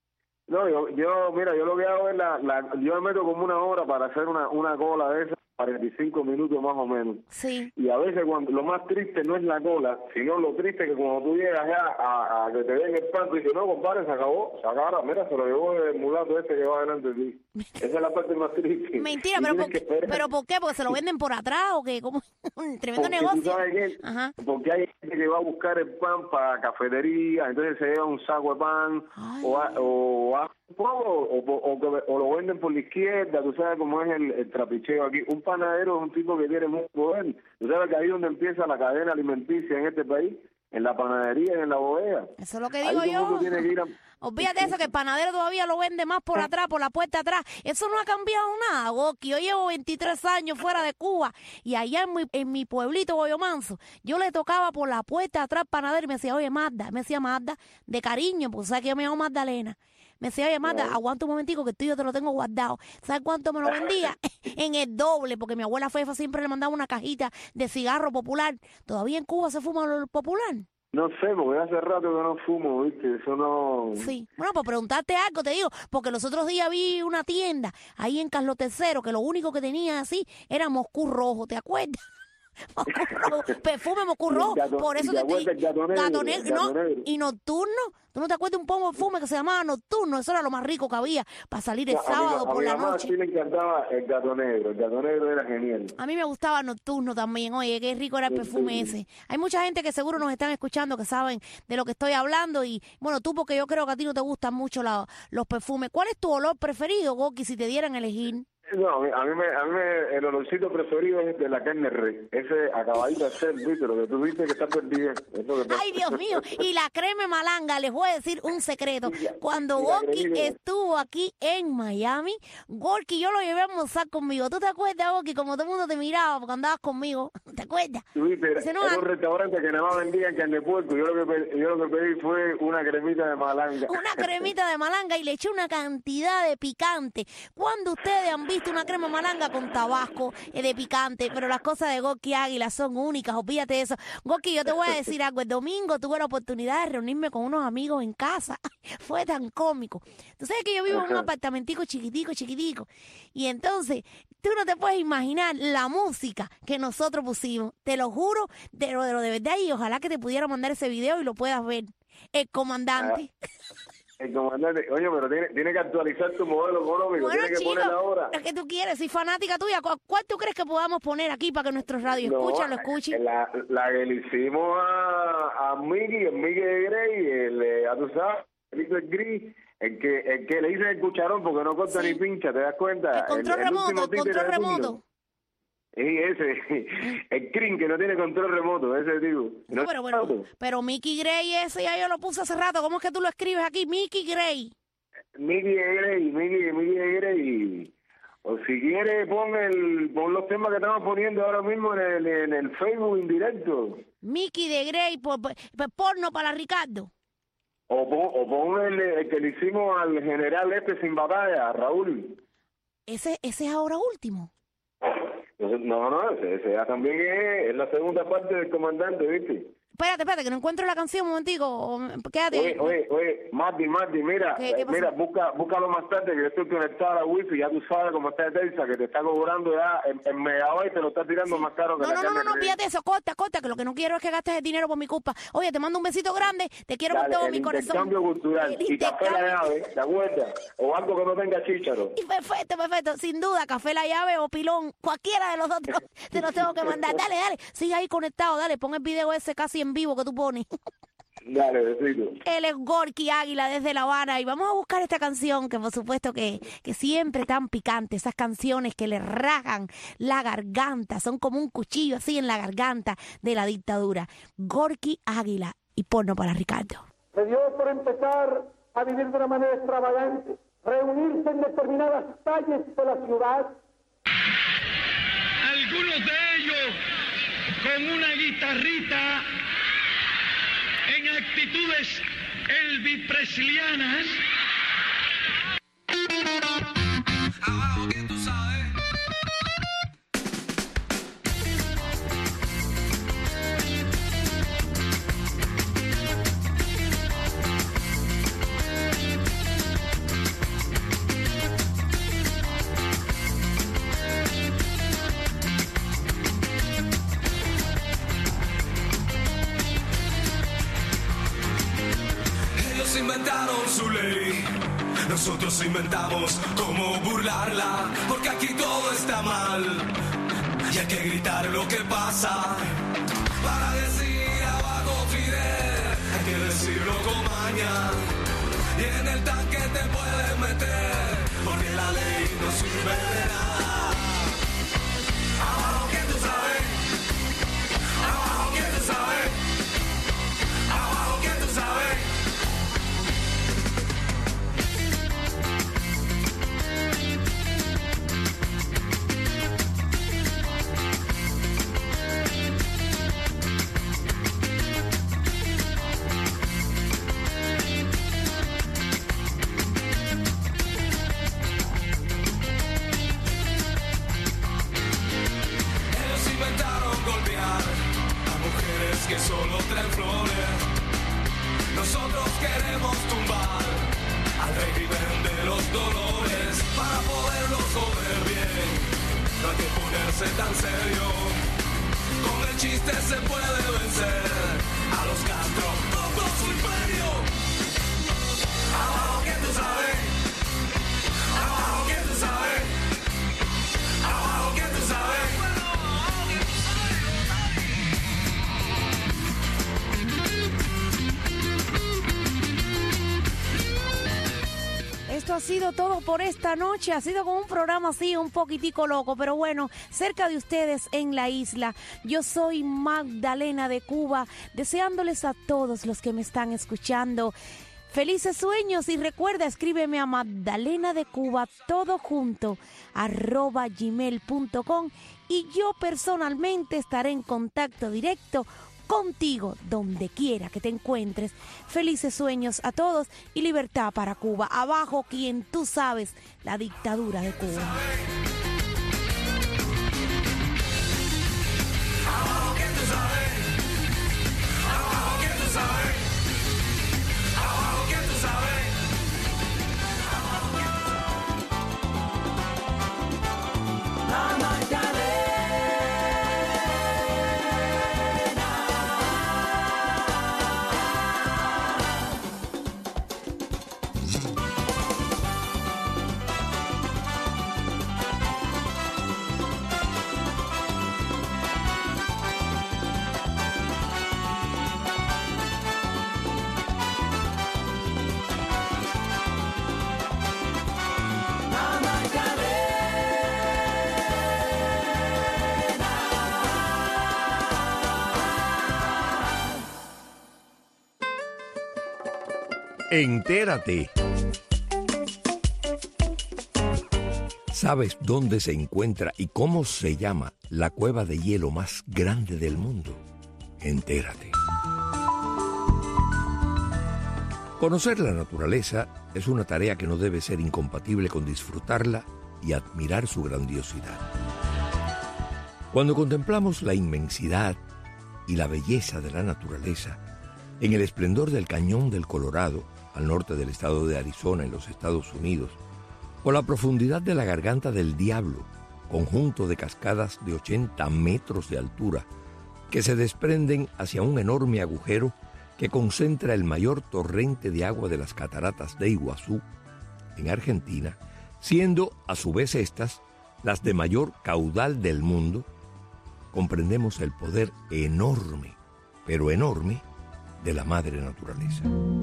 no, yo, yo, mira, yo lo que hago es la, la, yo me meto como una hora para hacer una, una cola de esas, cuarenta y cinco minutos más o menos. Sí. Y a veces cuando lo más triste no es la cola, sino lo triste es que cuando tú llegas ya a, a que te den el pan, tú dices, no, compadre, se acabó, se acabó, mira, se lo llevó el mulato este que va delante de ti. Esa es la parte más triste. Mentira, Y pero tienes ¿por, que qué, esperar. ¿pero por qué? ¿Porque se lo venden por atrás o qué? ¿Cómo? Un tremendo Porque tú negocio. sabes qué, Ajá. porque hay gente que va a buscar el pan para cafetería, entonces se lleva un saco de pan o, a- o, a- o, o, o, que- o lo venden por la izquierda, tú sabes cómo es el, el trapicheo aquí. Un panadero es un tipo que tiene mucho poder. Tú sabes que ahí es donde empieza la cadena alimenticia en este país, en la panadería y en la bodega. Eso es lo que Ahí digo todo el yo. mundo tiene que ir a- Olvídate de eso, que el panadero todavía lo vende más por atrás, por la puerta de atrás. Eso no ha cambiado nada, Goki. Yo llevo veintitrés años fuera de Cuba y allá en mi, en mi pueblito, Boyo Manso, yo le tocaba por la puerta de atrás al panadero y me decía, oye, Magda, me decía Magda, de cariño, porque sabes que yo me llamo Magdalena. Me decía, oye, Magda, aguanta un momentico que tú y yo te lo tengo guardado. ¿Sabes cuánto me lo vendía? En el doble, porque mi abuela Fefa siempre le mandaba una cajita de cigarro popular. ¿Todavía en Cuba se fuma el popular? No sé, porque hace rato que no fumo, ¿viste? Eso no... Sí. Bueno, pues preguntarte algo, te digo, porque los otros días vi una tienda ahí en Carlos tercero que lo único que tenía así era Moscú rojo, ¿te acuerdas? Moscú rojo, perfume Moscú Y el rojo, gato- por eso y te te acuerdas digo. el gato negro, Gato el negro, gato no, negro. y nocturno. ¿Tú no te acuerdas de un pomo de perfume que se llamaba Nocturno? Eso era lo más rico que había para salir el No, a mi- sábado a por mi la mamá noche. sí le encantaba el gato negro, el gato negro era genial. A mí me gustaba Nocturno también. Oye, qué rico era el perfume ese. Hay mucha gente que seguro nos están escuchando que saben de lo que estoy hablando. Y bueno, tú, porque yo creo que a ti no te gustan mucho la- los perfumes. ¿Cuál es tu olor preferido, Goki, si te dieran a elegir? No, a mí, a mí, me, a mí me- el olorcito preferido es de la carne res. Ese acabadito de hacer, ¿viste? Lo que tú viste que está perdido. Es lo que pasa. Ay, Dios mío. Y la crema malanga, les voy a decir un secreto. Cuando y la Gorky cremita. estuvo aquí en Miami, Gorky yo lo llevé a almorzar conmigo. ¿Tú te acuerdas, Gorky? Como todo el mundo te miraba porque andabas conmigo. ¿Te acuerdas? Tú viste, Dice, no, era ah, un restaurante que nada más vendían carne de puerco. Yo lo que pedí, yo lo que pedí fue una cremita de malanga. una cremita de malanga y le eché una cantidad de picante. ¿Cuándo ustedes han visto una crema malanga con tabasco eh, de picante? Pero las cosas de Gorky Águila son únicas, olvídate de eso. Gorky, yo te voy a decir algo. El domingo tuve la oportunidad de reunirme con unos amigos en casa. Fue tan cómico. Tú sabes que yo vivo en un Ajá. apartamentico chiquitico, chiquitico. Y entonces, tú no te puedes imaginar la música que nosotros pusimos. Te lo juro, de lo de, lo de verdad. Y ojalá que te pudiera mandar ese video y lo puedas ver. El comandante. El comandante, oye, pero tiene, tiene que actualizar tu modelo económico, Bueno, tiene que chico, poner ahora. es que tú quieres, soy fanática tuya. ¿Cu- ¿Cuál tú crees que podamos poner aquí para que nuestros radio escuchen, lo escuchen? La, la que le hicimos a, a Mickey, el Mickey de Grey, el, eh, a tu sabes, el gris, el que, el que le dice el cucharón porque no corta Sí. ni pincha, ¿te das cuenta? El control el remoto, último el títere control del mundo. remoto. Sí, ese, el Crin que no tiene control remoto, ese tipo. No, ¿No pero bueno, pero Mickey Gray ese ya yo lo puse hace rato. ¿Cómo es que tú lo escribes aquí? Mickey Gray. Mickey Gray, Mickey, Mickey Gray. O si quiere, pon, el, pon los temas que estamos poniendo ahora mismo en el, en el Facebook en directo. Mickey de Gray, por, por- por- porno para Ricardo. O pon, o pon el, el que le hicimos al general este sin batalla, a Raúl. Ese, ese es ahora último. No, no, ese, ese ya también es, es la segunda parte del comandante, ¿viste? Espérate, espérate, que no encuentro la canción un momentico. o- Quédate. Oye, oye, oye, Marty, Marty, mira, ¿Qué- qué eh, pasó? mira, busca, búscalo más tarde, que yo estoy conectado a la wifi, ya tú sabes cómo está Telsa, que te está cobrando ya en, en megabyte, te lo está tirando más caro que No, la no, no, carne no, no, de- fíjate eso, corta, corta, que lo que no quiero es que gastes el dinero por mi culpa. Oye, te mando un besito grande, te quiero Dale, con todo el mi corazón. intercambio cultural El y café la llave, ¿te acuerdas? O algo que no tenga chícharo. Y perfecto, perfecto, sin duda, café la llave o pilón, cualquiera de los otros te los tengo que mandar. Dale, dale, sigue ahí conectado, dale, pon el video ese casi en vivo que tú pones. Dale, besito. Él es Gorky Águila desde La Habana y vamos a buscar esta canción que por supuesto que, que siempre tan picante, esas canciones que le rajan la garganta, son como un cuchillo así en la garganta de la dictadura. Gorky Águila y porno para Ricardo. Le dio por empezar a vivir de una manera extravagante, reunirse en determinadas calles de la ciudad. Algunos de ellos con una guitarrita en actitudes Elvis Preslianas. Abajo que tú sabes. Ellos inventaron su ley, nosotros inventamos cómo burlarla, porque aquí todo está mal y hay que gritar lo que pasa. Para decir abajo Fidel, hay que decirlo con maña, y en el tanque te puedes meter, porque la ley no sirve de nada. Abajo que tú sabes, abajo que tú sabes, abajo que tú sabes. Ellos inventaron golpear a mujeres que solo traen flores. Nosotros queremos tumbar al régimen de los dolores para poderlos joder bien. No hay que ponerse tan serio. Con el chiste se puede vencer a los Castro, todo su imperio. Abajo que tú sabes, abajo que tú sabes, abajo que tú sabes. Esto ha sido todo por esta noche. Ha sido como un programa así, un poquitico loco, pero bueno, cerca de ustedes en la isla. Yo soy Magdalena de Cuba, deseándoles a todos los que me están escuchando felices sueños y recuerda, escríbeme a Magdalena de Cuba, todo junto, arroba gmail punto com y yo personalmente estaré en contacto directo contigo donde quiera que te encuentres. Felices sueños a todos y libertad para Cuba. Abajo quien tú sabes, la dictadura de Cuba. Abajo que tú sabes, abajo que tú sabes, abajo que tú sabes, abajo que tú sabes. La Magdalena. Entérate. ¿Sabes dónde se encuentra y cómo se llama la cueva de hielo más grande del mundo? Entérate. Conocer la naturaleza es una tarea que no debe ser incompatible con disfrutarla y admirar su grandiosidad. Cuando contemplamos la inmensidad y la belleza de la naturaleza, en el esplendor del Cañón del Colorado, al norte del estado de Arizona en los Estados Unidos, o la profundidad de la Garganta del Diablo, conjunto de cascadas de ochenta metros de altura, que se desprenden hacia un enorme agujero que concentra el mayor torrente de agua de las cataratas de Iguazú, en Argentina, siendo a su vez estas las de mayor caudal del mundo, comprendemos el poder enorme, pero enorme, de la madre naturaleza.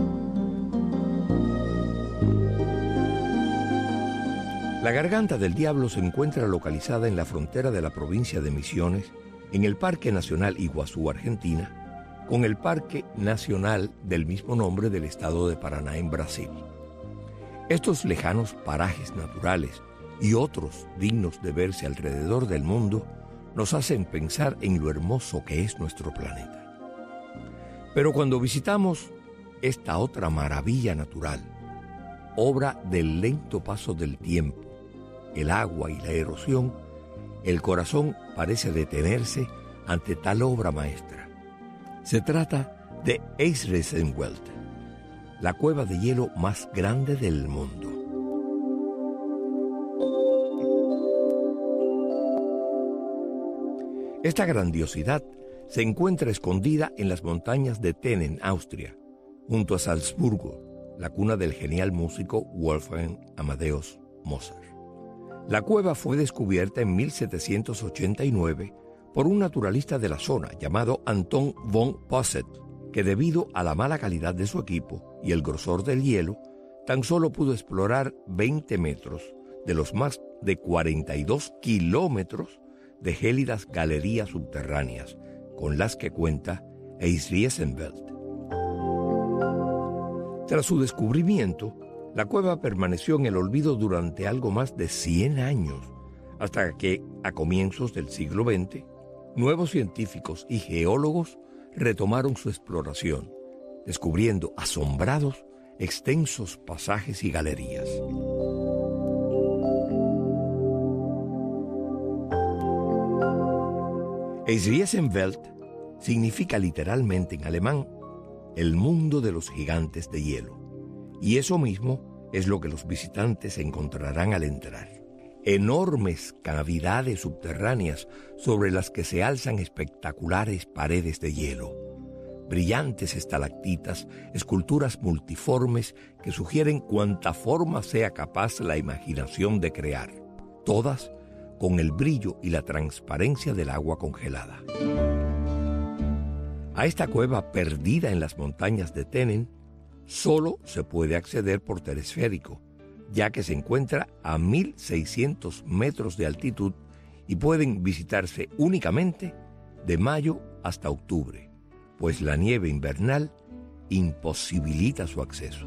La Garganta del Diablo se encuentra localizada en la frontera de la provincia de Misiones, en el Parque Nacional Iguazú, Argentina, con el Parque Nacional del mismo nombre del estado de Paraná, en Brasil. Estos lejanos parajes naturales y otros dignos de verse alrededor del mundo nos hacen pensar en lo hermoso que es nuestro planeta. Pero cuando visitamos esta otra maravilla natural, obra del lento paso del tiempo, el agua y la erosión, el corazón parece detenerse ante tal obra maestra. Se trata de Eisriesenwald, la cueva de hielo más grande del mundo. Esta grandiosidad se encuentra escondida en las montañas de Tenen, Austria, junto a Salzburgo, la cuna del genial músico Wolfgang Amadeus Mozart. La cueva fue descubierta en mil setecientos ochenta y nueve por un naturalista de la zona llamado Anton von Posset, que debido a la mala calidad de su equipo y el grosor del hielo, tan solo pudo explorar veinte metros de los más de cuarenta y dos kilómetros de gélidas galerías subterráneas con las que cuenta Eisriesenwald. Tras su descubrimiento, la cueva permaneció en el olvido durante algo más de cien años, hasta que, a comienzos del siglo veinte, nuevos científicos y geólogos retomaron su exploración, descubriendo asombrados extensos pasajes y galerías. Eisriesenwald significa literalmente en alemán el mundo de los gigantes de hielo, y eso mismo es lo que los visitantes encontrarán al entrar. Enormes cavidades subterráneas sobre las que se alzan espectaculares paredes de hielo, brillantes estalactitas, esculturas multiformes que sugieren cuanta forma sea capaz la imaginación de crear, todas con el brillo y la transparencia del agua congelada. A esta cueva perdida en las montañas de Tenen solo se puede acceder por telesférico, ya que se encuentra a mil seiscientos metros de altitud y pueden visitarse únicamente de mayo hasta octubre, pues la nieve invernal imposibilita su acceso.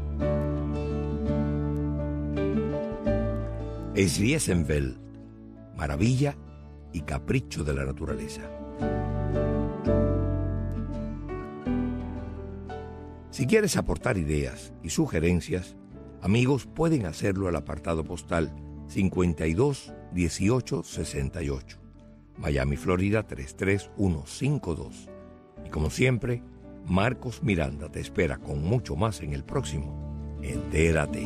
Eisriesenwald, maravilla y capricho de la naturaleza. Si quieres aportar ideas y sugerencias, amigos, pueden hacerlo al apartado postal cincuenta y dos dieciocho sesenta y ocho, Miami, Florida tres tres uno cinco dos. Y como siempre, Marcos Miranda te espera con mucho más en el próximo Entérate.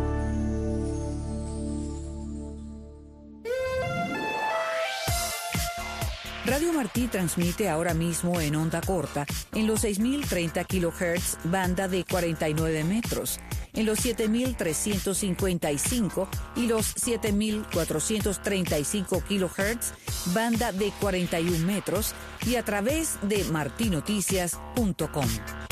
Radio Martí transmite ahora mismo en onda corta en los seis mil treinta kilohertz, banda de cuarenta y nueve metros, en los siete mil trescientos cincuenta y cinco y los siete mil cuatrocientos treinta y cinco kilohertz, banda de cuarenta y un metros, y a través de martinoticias punto com.